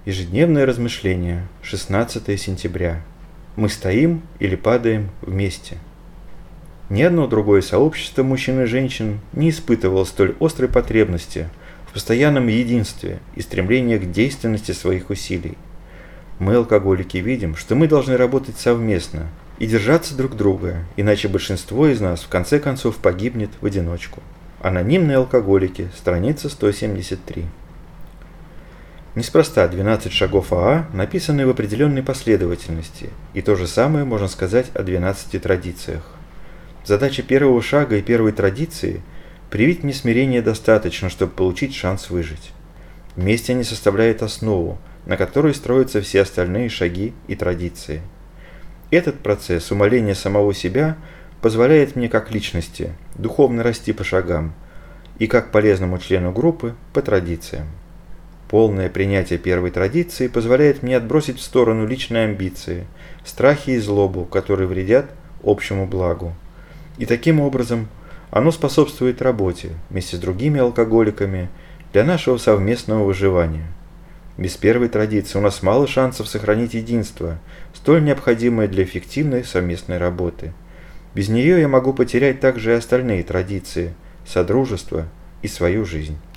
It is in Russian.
Ежедневное размышление. 16 сентября. Мы стоим или падаем вместе. Ни одно другое сообщество мужчин и женщин не испытывало столь острой потребности в постоянном единстве и стремлении к действенности своих усилий. Мы, алкоголики, видим, что мы должны работать совместно и держаться друг друга, иначе большинство из нас в конце концов погибнет в одиночку. Анонимные алкоголики, страница 173. Неспроста 12 шагов АА написаны в определенной последовательности, и то же самое можно сказать о 12 традициях. Задача первого шага и первой традиции – привить мне смирение достаточно, чтобы получить шанс выжить. Вместе они составляют основу, на которой строятся все остальные шаги и традиции. Этот процесс умаления самого себя позволяет мне как личности духовно расти по шагам и как полезному члену группы по традициям. Полное принятие первой традиции позволяет мне отбросить в сторону личные амбиции, страхи и злобу, которые вредят общему благу. И таким образом оно способствует работе вместе с другими алкоголиками для нашего совместного выживания. Без первой традиции у нас мало шансов сохранить единство, столь необходимое для эффективной совместной работы. Без нее я могу потерять также и остальные традиции, содружество и свою жизнь.